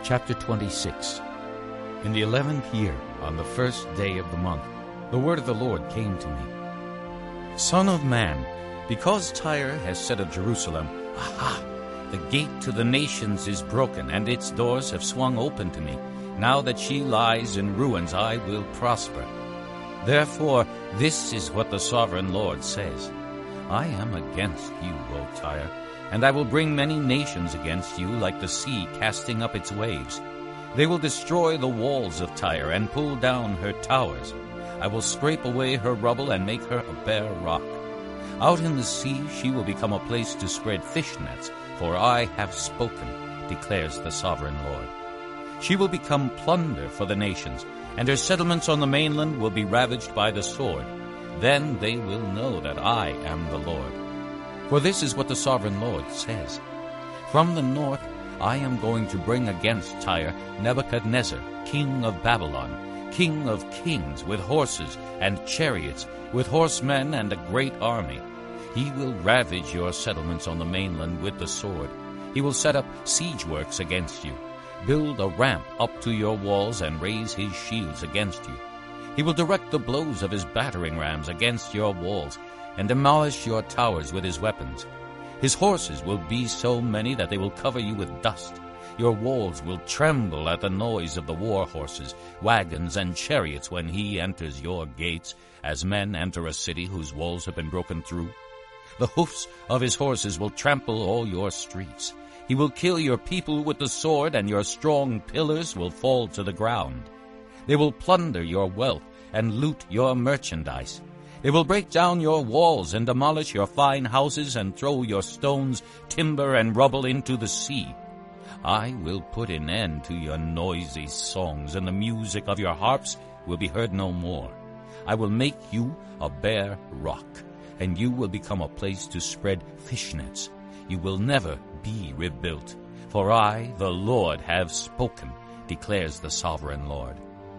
Chapter 26. In the 11th year, on the first day of the month, the word of the Lord came to me. Son of man, because Tyre has said of Jerusalem, Aha! The gate to the nations is broken, and its doors have swung open to me. Now that she lies in ruins, I will prosper. Therefore, this is what the sovereign Lord says. I am against you, O Tyre, and I will bring many nations against you like the sea casting up its waves. They will destroy the walls of Tyre and pull down her towers. I will scrape away her rubble and make her a bare rock. Out in the sea she will become a place to spread fish nets, for I have spoken, declares the sovereign Lord. She will become plunder for the nations, and her settlements on the mainland will be ravaged by the sword. Then they will know that I am the Lord. For this is what the sovereign Lord says. From the north I am going to bring against Tyre Nebuchadnezzar, king of Babylon, king of kings, with horses and chariots, with horsemen and a great army. He will ravage your settlements on the mainland with the sword. He will set up siege works against you, build a ramp up to your walls, and raise his shields against you. He will direct the blows of his battering rams against your walls, and demolish your towers with his weapons. His horses will be so many that they will cover you with dust. Your walls will tremble at the noise of the war horses, wagons, and chariots when he enters your gates, as men enter a city whose walls have been broken through. The hoofs of his horses will trample all your streets. He will kill your people with the sword, and your strong pillars will fall to the ground. They will plunder your wealth and loot your merchandise. They will break down your walls and demolish your fine houses and throw your stones, timber, and rubble into the sea. I will put an end to your noisy songs, and the music of your harps will be heard no more. I will make you a bare rock, and you will become a place to spread fish nets. You will never be rebuilt, for I, the Lord, have spoken, declares the sovereign Lord.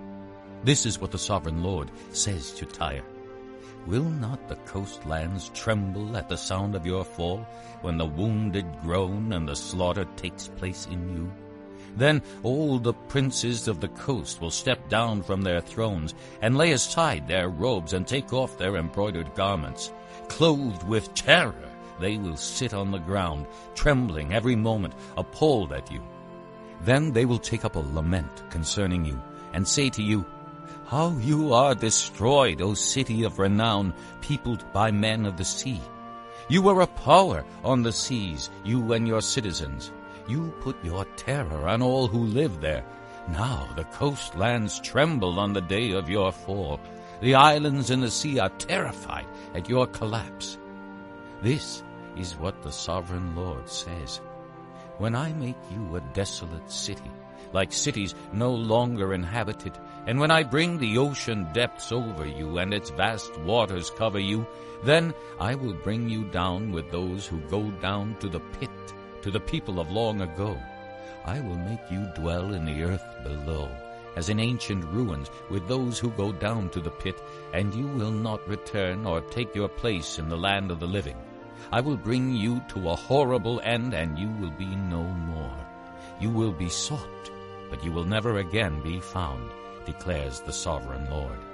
This is what the sovereign Lord says to Tyre. Will not the coastlands tremble at the sound of your fall, when the wounded groan and the slaughter takes place in you? Then all the princes of the coast will step down from their thrones and lay aside their robes and take off their embroidered garments. Clothed with terror, they will sit on the ground, trembling every moment, appalled at you. Then they will take up a lament concerning you and say to you, How you are destroyed, O city of renown, peopled by men of the sea. You were a power on the seas, you and your citizens. You put your terror on all who live there. Now the coastlands tremble on the day of your fall. The islands in the sea are terrified at your collapse. This is what the sovereign Lord says. When I make you a desolate city, like cities no longer inhabited, and when I bring the ocean depths over you and its vast waters cover you, then I will bring you down with those who go down to the pit, to the people of long ago. I will make you dwell in the earth below, as in ancient ruins, with those who go down to the pit, and you will not return or take your place in the land of the living. I will bring you to a horrible end, and you will be no more. You will be sought, but you will never again be found, declares the sovereign Lord.